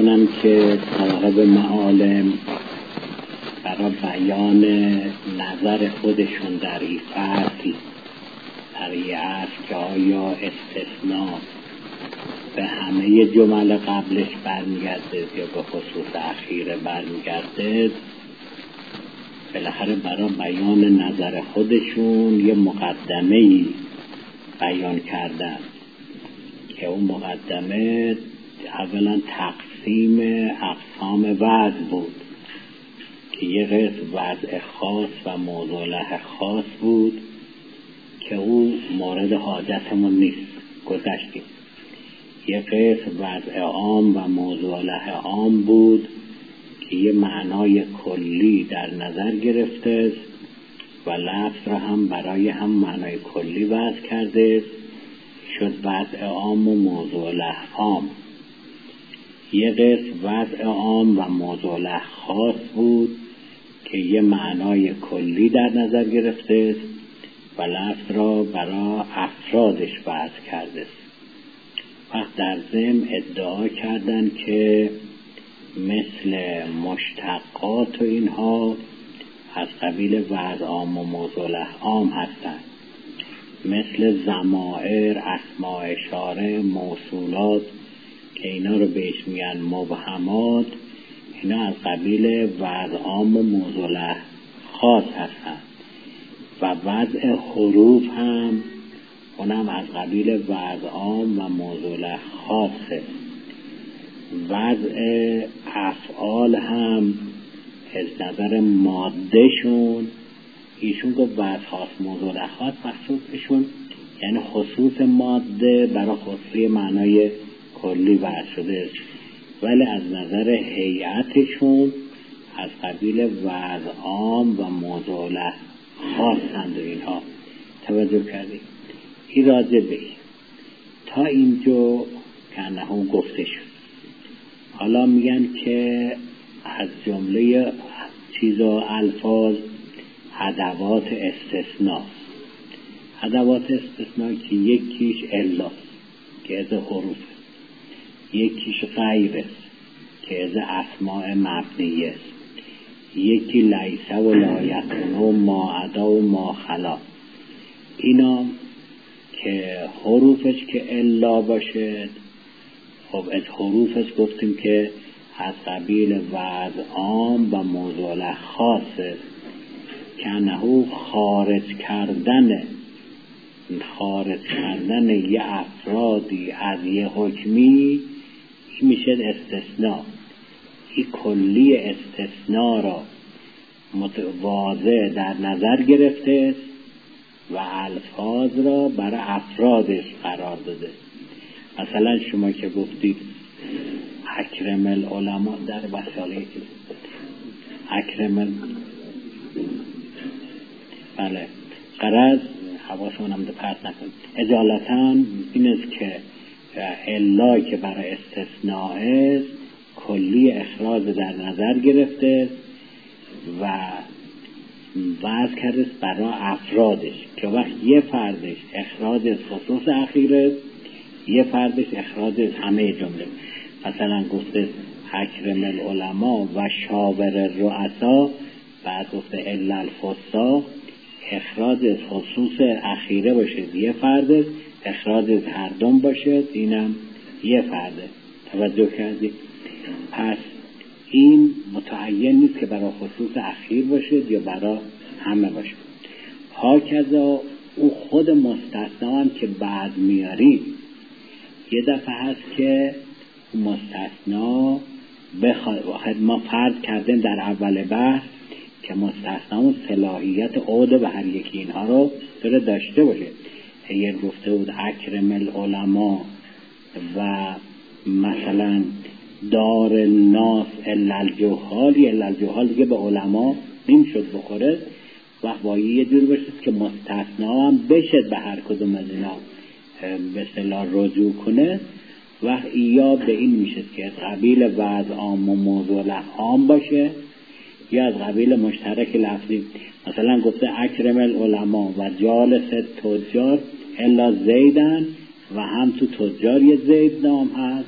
کنم که صاحب معالم برای بیان نظر خودشون در این فصل در این اصل که آیا استثناء به همه جمل قبلش برمیگرده یا به خصوص اخیره برمیگرده، بالاخره برای بیان نظر خودشون یه مقدمه‌ای بیان کردن که اون مقدمه اولا تقسیم اقسام وضع بود که یه قسم وضع خاص و موضوع له خاص بود که او مورد حاجتمون نیست، گذشتیم. یه قسم وضع عام و موضوع له عام بود که یه معنای کلی در نظر گرفته و لفظ را هم برای هم معنای کلی وضع کرده، شد وضع عام و موضوع له عام. یه قسم وضع عام و موضوع له خاص بود که یه معنای کلی در نظر گرفته و لفظ را برای افرادش وضع کرده. وقت در ضمن ادعا کردن که مثل مشتقات و اینها از قبیل وضع عام و موضوع له عام هستند، مثل ضمائر، اسماء اشاره، موصولات که اینا رو بهش میگن مبهمات، اینا از قبیل وضع عام و موضوع له خاص هستند و وضع حروف هم اونم از قبیل وضع عام و موضوع له خاصه. وضع افعال هم از نظر ماده شون ایشون گفت وضع خاص موضوع له خاص مخصوصشون یعنی خصوص ماده برای خصوصی معنای کلی وضع شده، ولی از نظر هیئتشون از قبیل وضع عام و موضوع له خاصند. اینها توجه کردید؟ این راجع به تا اینجا که نحو گفته شد. حالا میگن که از جمله چیزا الفاظ ادوات استثناء، ادوات استثناء که یکیش الا که از حروف، یکیش غیر است که از اسماء مبنیه است، یکی لیسه و لایکون و ما عدا و ما خلا. اینا که حروفش که الا باشد، خب از حروفش گفتیم که از قبیل وضع عام و موضوع له خاصه که نحو خارج کردن یه افرادی از یه حکمی میشه استثناء. این کلی استثناء را متواضع در نظر گرفته و الفاظ را برای افرادش قرار داده. مثلا شما که گفتید اکرم العلماء در وساله اکرم بله غرض حواسمون هم پرت نکنید. اجالتاً این است که الا که برای استثناء است کلی اخراج در نظر گرفته و وضع کرده برای افرادش که وقت یه فردش اخراج از خصوص اخیره، یه فردش اخراج از همه جمله. مثلا گفته اکرم العلماء و شاور الرؤسا، بعد گفته الا الفساق، اخراج از خصوص اخیره باشه یه فرده، اخراج از هر دوم باشه اینم یه فرده. توجه کردی؟ پس این متعین نیست که برای خصوص اخیر باشه یا برای همه باشه. هاکذا او خود مستثنا هم که بعد میاریم یه دفعه هست که مستثنا ما فرض کردیم در اول بحث که مستثنا اون صلاحیت عود به هر یکی اینها رو داشته باشه. اگر گفته بود اکرم العلماء و مثلا دار الناس الا الجهال دیگه به علما نمیشد بخوره، وقت با یه جور باشه که مستثنا هم بشه به هر کدوم از اینا به اصطلاح رجوع کنه. وقت یا به این میشه که از قبیل وضع عام و موضوع له عام باشه یا از قبیل مشترک لفظی. مثلا گفته اکرم العلماء و جالس تجار الا زیدن و هم تو تجار یه زید نام هست،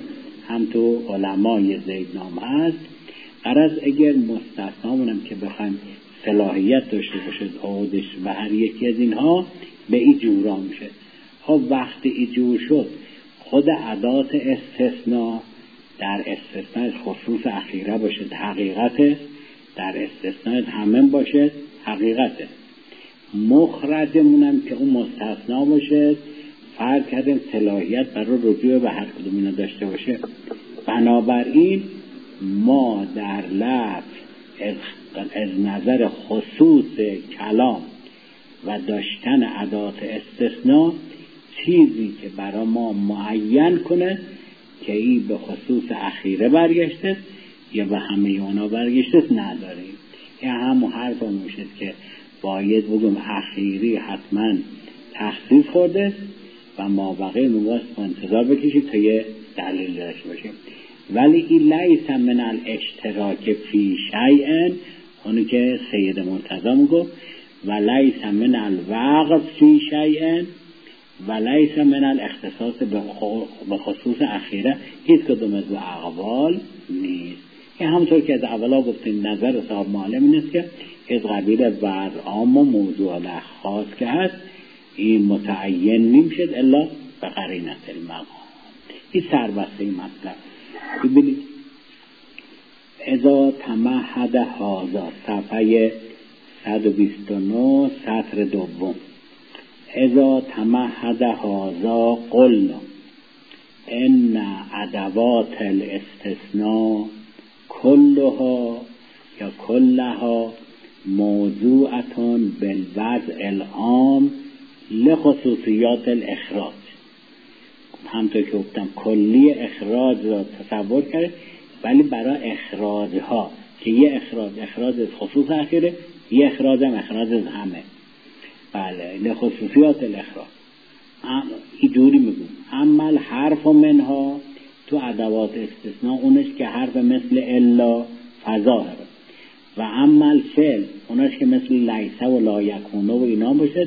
هم تو علمای زیدنام هست. غرض اگر مستثنامونم که بخوایم صلاحیت داشته باشه عودش و هر یکی از اینها به این جورا میشه. خب وقتی این جور شد خود ادات استثناء در استثناء خصوص اخیره باشه حقیقته، در استثناء همه باشه حقیقته. مخرجمونم که اون مستثنا باشه، فرض کردیم صلاحیت برای رجوع به هر کدوم اینا داشته باشه. بنابراین ما در لفظ از نظر خصوص کلام و داشتن ادات استثناء چیزی که برای ما معین کنه که این به خصوص اخیره برگشته یا به همه اونا برگشته نداریم. این همون حرف میشه که باید بگم اخیری حتما تخصیص خورده و ما بقیه مباست انتظار بکشید تا یه دلیل داشته باشیم. ولی این لیس من الاشتراک فی شیء، اونی که سید مرتضی میگه، و لیس من الوقف فی شیء و لیس من الاختصاص به خصوص اخیره، هیچ کدوم از اقوال نیست. این همونطور که از اولا گفتیم نظر صاحب معلم این است که از قبیل وضع عام و موضوع خاص که هست این متعین نمیشد الا به قرینه المقام. این سربسته این مطلب. ببینید اذا تمهد هذا صفحه 129 سطر دوم. اذا تمهد هذا قلنا ان ادوات الاستثناء كلها یا كلها موضوعتون بالوضع العام لخصوصیات الاخراج. همطور که گفتم کلی اخراج را تصور کرده، ولی برای اخراج ها که یه اخراج از خصوص اخیره، یه اخراج هم اخراج از همه. بله لخصوصیات الاخراج اینجوری میگم. اما الحرف منها تو ادوات استثناء اونش که حرف مثل الا فظاهره، و اما الفعل اونش که مثل لیسه و لا یکونه و اینا باشه،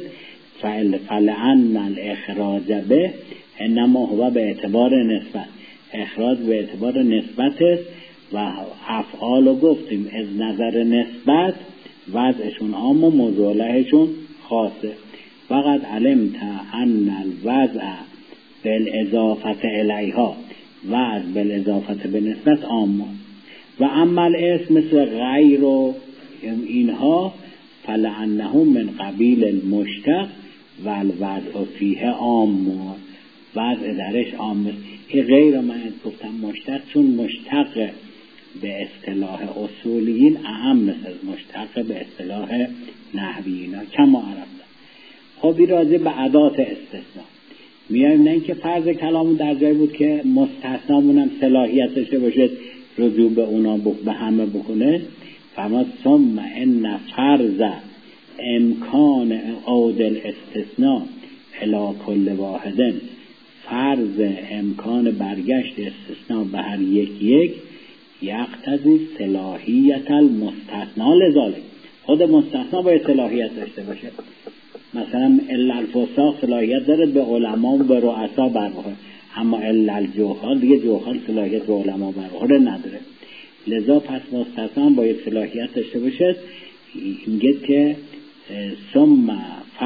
فلعن الاخراج به انما هو به اعتبار نسبت، اخراج به اعتبار نسبت است و افعال رو گفتیم از نظر نسبت وضعشون عام و موضوع لهشون خاصه. فقط علمت ان الوضع بالاضافه الیها وضع بالاضافه به نسبت عام و اما الاسم مثل غیر و اینها فلعنه من قبیل المشتق و الوضع فیه عام، وضع درش عام است. این غیر من گفتم مشتق چون مشتق به اصطلاح اصولیین اهم مثل مشتق به اصطلاح نحویین کما عرفتم. خب این راجع به ادات استثناء میایم، نه اینکه فرض کلامون در جای بود که مستثنامون هم صلاحیت داشته باشه رجوع به اونا به همه بکنه. فرماد ثم ان فرض امکان عود الاستثناء الی کل واحد، فرض امکان برگشت استثناء به هر یک یقتضی صلاحیت المستثنی لذالک. خود مستثنا باید صلاحیت داشته باشه. مثلا الا الفساق صلاحیت داره به علما و به رؤسا برخوره، اما الا الجهال دیگه جهال صلاحیت به علما برخوره نداره. لذا پس مستثنا باید صلاحیت داشته باشه. میگه که ثم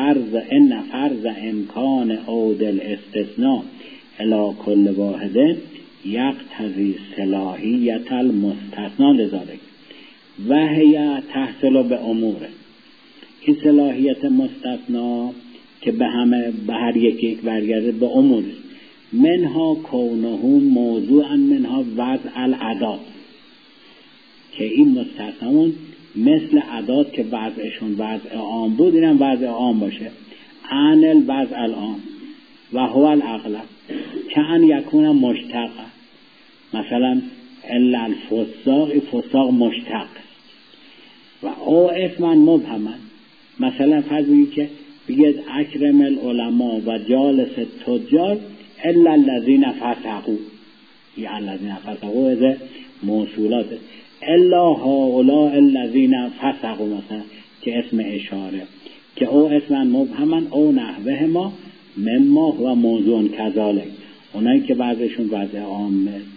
فرض امکان عود الاستثناء الی کل واحد یقتضی صلاحیت المستثنا لذالک و هی تحصل به اموره. این صلاحیت مستثنا که به هر یک برگرده به امور منها کونه موضوعا منها وضع العداد، که این مستثنامون مثل عداد که وضعشون وضع عام بود اینم وضع عام باشه، عن الوضع العام و هو الاغلب که ان یکون مشتق. مثلا الا الفساق فساق مشتق و او اسما مبهما. مثلا فرض بگید که بگید اکرم العلماء و جالس التجار الا الذین فسقوا، یا الذین فسقوا از موصولات الا هؤلاء الذین فسقوا مثلا که اسم اشاره، که او اسما مبهما او نحوه ما مما هو موضوع کذالک، اونایی که بعضشون وضع عامه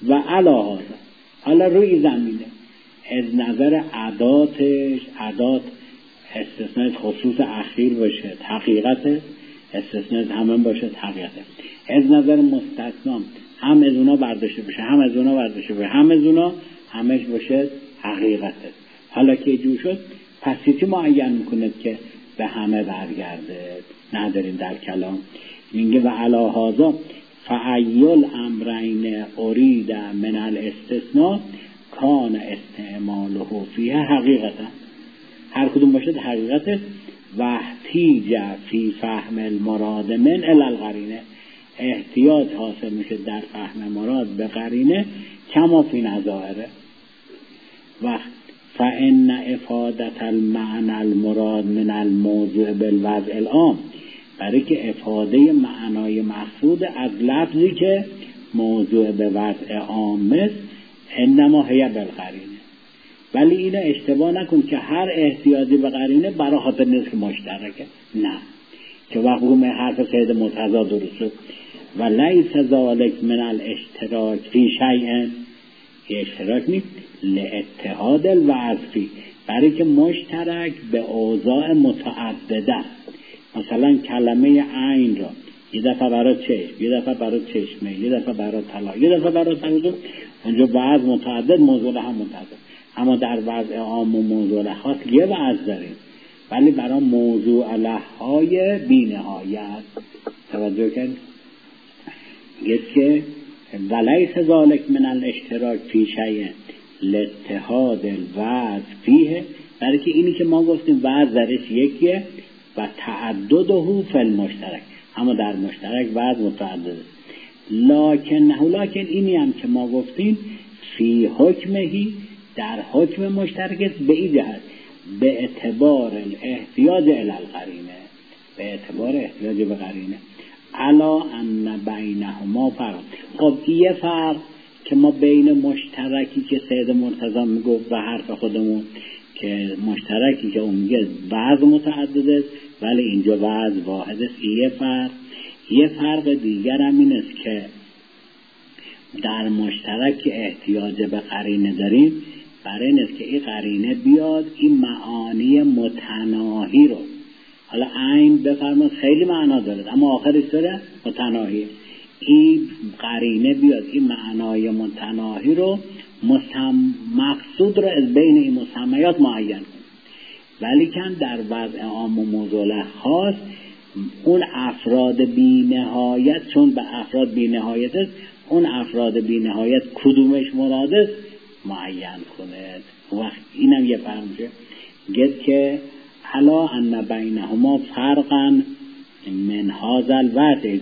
و علاها حالا روی زمینه از نظر عداتش، عدات استثناء خصوص اخیر باشه حقیقته، استثناء همون باشه حقیقته، از نظر مستثنا هم از اونا برداشته بشه هم از اونا برداشته بشه هم از اونا همش باشه حقیقته. حالا که جور شد پس چی معین میکنه که به همه برگرده؟ نداریم در کلام. میگه و علاهازا فعیل امرین ارید من الاستثناء کان استعماله فیه حقیقتا، هر کدوم باشد حقیقت و احتیج فی فهم المراد من القرینه، احتیاج حاصل میشه در فهم مراد به قرینه کما فی نظائره. و فان افادت المعنى المراد من الموضوع بالوضع العام، برای که افاده معنای مقصود از لفظی که موضوع به وضع عام است انما هی بالقرینه. ولی اینو اشتباه نکن که هر احتیاجی به قرینه برای خاطر نیست که مشترکه، نه، که وقتی حرف سید مرتضی درست شد و لیس ذالک من الاشتراک فی شیء، اشتراک نیست لاتحاد الوصفی، برای که مشترک به اوضاع متعدده. مثلا کلمه عین را یه دفعه برای چشم، یه دفعه برای چشمه، یه دفعه برای طلا، یه دفعه برای تنظیم، اونجا وضع متعدد موضوع هم متعدد. اما در وضع عام و موضوع خاص یه وضع داریم، ولی برای موضوع لهای بی نهایت. توجه کنید میگه که ولیس ذالک من الاشتراک فی شیء لاتحاد الوضع فیه، برای که اینی که ما گفتیم وضع درش یکیه و تعدده فی المشترک، اما در مشترک وضع متعدده. لکن اینی هم که ما گفتیم فی حکمهی، در حکم مشترک است به این جهت به اعتبار الاحتیاج الی القرینه، به اعتبار احتیاج به قرینه علا ان بینهما فرق. خب یه فرق که ما بین مشترکی که سید مرتضی میگفت و حرف خودمون که مشترکی که اون میگه وضع متعدد است ولی اینجا وضع واحد است، یه فرق دیگر هم این است که در مشترک احتیاج به قرینه داریم، برای این است که این قرینه بیاد این معانی متناهی رو، حالا عین بفرمایید خیلی معنا داره اما آخرش داره متناهی، این قرینه بیاد این معنای متناهی رو مقصود رو از بین این مسمیات معین کنه. ولی کن در وضع عام و موضوع خاص اون افراد بی نهایت، چون به افراد بی نهایت است، اون افراد بی نهایت کدومش مراد است معین کنه. وقت اینم یه فرق میشه، گفت که حالا ان بینهما فرقا من هذا الوضع،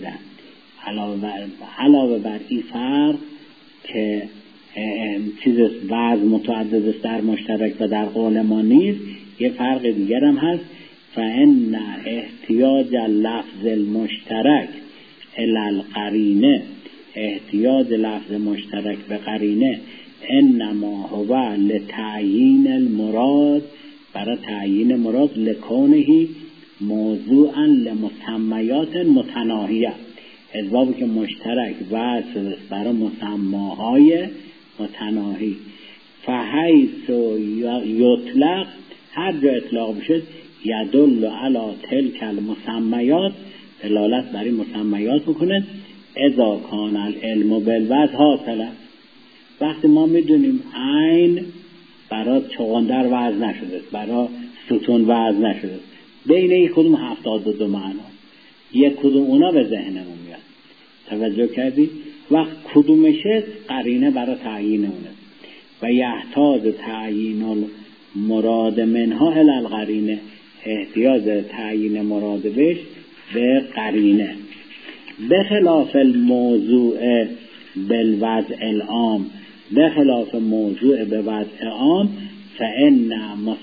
علاوه بر این فرق که چیز وضع متعدد است در مشترک و در قول ما نیست، یه فرق دیگر هم هست، فان احتیاج لفظ المشترک الی القرینه، احتیاج لفظ مشترک به قرینه انما هو لتعیین المراد، برای تعیین مراد لکونه موضوعا لمسمیات متناهیه، از بابی که مشترک وصل برای مسماهای متناهی. فحیث یطلق، هر جا اطلاق بشه، یدل علی تلک المسمیات، دلالت برای مسمیات بکنه، اذا کان العلم بالوضع حاصلا، وقتی ما میدونیم عین برای چغندر وضع نشده، برای ستون وضع نشده، بین این کدوم 72 معنا یک کدوم اونا به ذهنمون میاد. توجه کردی؟ وقت کدومشه قرینه برای تعیین اونه و یحتاج تعیین المراد منها الی القرینه، احتیاج تعیین مراد بهش به قرینه. بخلاف الموضوع بالوضع العام، بخلاف موضوع به وضع عام، فإن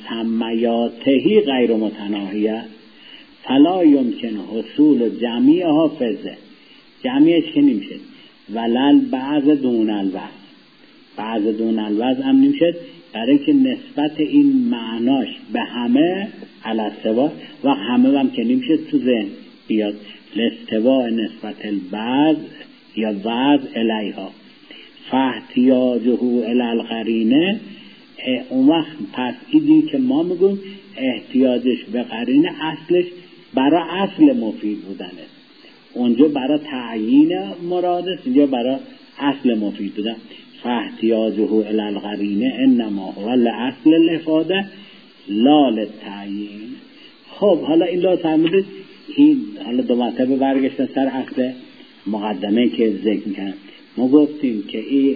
مسمیاته غیر متناهیه فلا یمکن حصول جمیعها فزه، جمعیش که نمیشه، ولل بعض دون الوضع، بعض دون الوضع هم نمیشه، برای که نسبت این معناش به همه علاستوا و همه هم که نمیشه تو ذهن بیاد، لاستوا نسبت البعض یا بعض الیها، فاحتیاجه الی القرینه. اون وقت پس ایدی که ما میگیم احتیاجش به قرینه اصلش برای اصل مفید بودنه، اونجا برای تعیین مراد است، اینجا برای اصل مفید بودن. فاحتیاجه الی القرینه انما هو لاصل الافاده لا للتعیین. خب حالا این لو تعمیدید، این حالا دو مرتبه برگشتن سر اصل مقدمه که ذکر میکنم. ما گفتیم که این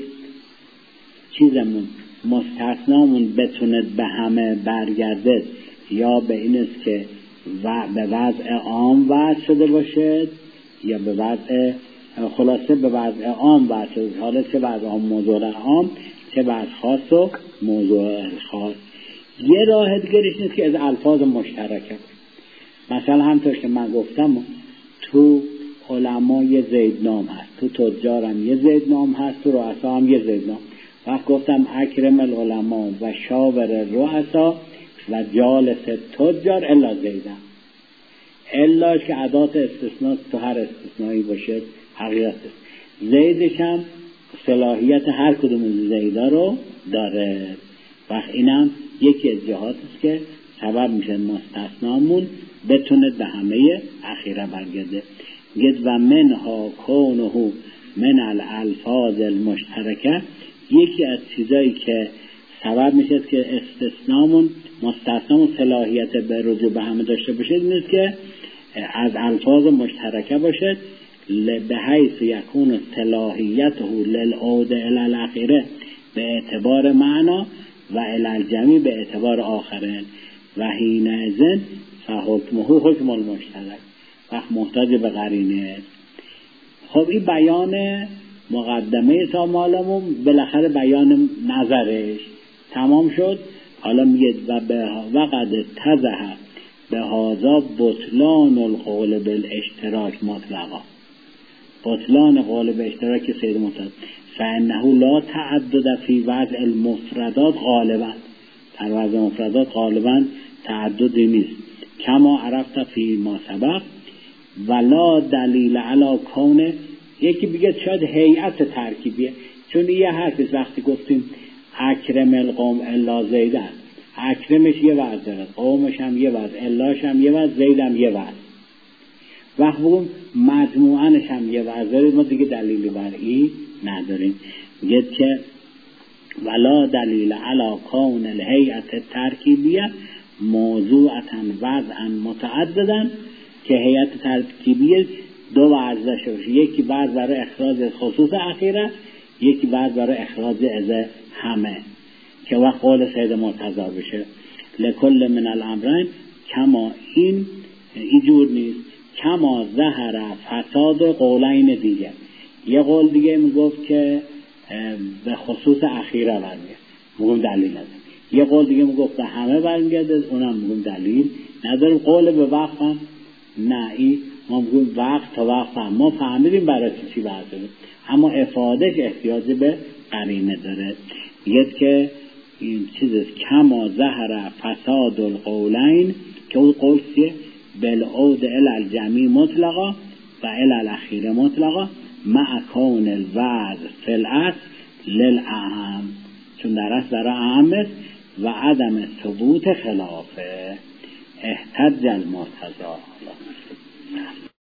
چیزمون مستثنامون بتونه به همه برگرده یا به این است که به وضع عام وضع شده باشد یا به وضع خلاصه به وضع عام وضع شده، حالا چه وضع عام موضوع عام، چه وضع خاص و موضوع خاص. یه راه دیگرش نیست که از الفاظ مشترکه. مثلا همطور که من گفتم تو علما یه زیدنام هست، تو تجار هم یه زیدنام هست، تو رؤسا هم یه زیدنام. وقت گفتم اکرم العلماء و شاور الرؤسا و جالس تجار الا زیدن، الا که عدات استثناء تو هر استثنایی باشه حقیقت است. زیدش هم صلاحیت هر کدوم زیدا رو داره. وقت اینم یکی از جهات است که سبب میشه مستثنامون بتونه به همه اخیره برگرده. گد و منها کونه من الالفاظ المشترکه، یکی از چیزایی که سبب میشه که استثنامون مستثنامون صلاحیت به رجوع به همه داشته باشه، این است که از الفاظ مشترکه باشه، به حیث یکون صلاحیته للعود الی الاخیره به اعتبار معنا و الی الجمی به اعتبار آخرین و حینئذ فحکمه حکم المشترک، وقت محتاج به قرینه. خب این بیان مقدمه سامالمون بالاخره بیان نظرش تمام شد. حالا میگه و قد اتضح به هذا بطلان القول بالاشتراک مطلقا، بطلان قول به اشتراک سید مطلق، فانه لا تعدد فی وضع المفردات غالبا، در وضع مفردات غالبا تعددی نیست، کما عرفت فی ما سبق، ولا دلیل علی کونه. یکی بگه شاید هیئت ترکیبیه، چون یه حرف وقتی گفتیم اکرم القوم الا زیدن، اکرمش یه وضع داره، قومش هم یه وضع، الاش هم یه وضع، زیدم یه وضع، وقت بگم مجموعانش هم یه وضع داره، ما دیگه دلیلی بر این نداریم. میگه که ولا دلیل علی کون الهیئت ترکیبیه موضوعتا وضعا متعددن، که هیئت ترکیبیه دو وضع داشته باشه، یکی وضع برای اخراج خصوص اخیره، یکی وضع برای اخراج از همه، که وقت قول سید مرتضی بشه لکل من الامرین، کما اینجور نیست، کما ظهر فساد قولین دیگه. یه قول دیگه میگفت که به خصوص اخیره برمیگرد، میگم دلیل نداره. یه قول دیگه میگفت به همه برمیگرده، اونم میگم دلیل نداره. قول به وقت هم نه، این ما میگم وقت تا وقت هم ما فهمیدیم برای چی بحثه، اما افادهش احتیاج به قرینه داره. میگه که این چیزست کما ظهر فساد القولین، که اون قول چیه؟ بالعود الی الجمی مطلقا و الی الاخیره مطلقا مع کون الوضع فی الاصل للاعم، چون در اصل برای اعم است و عدم ثبوت خلافه احتج المرتضی.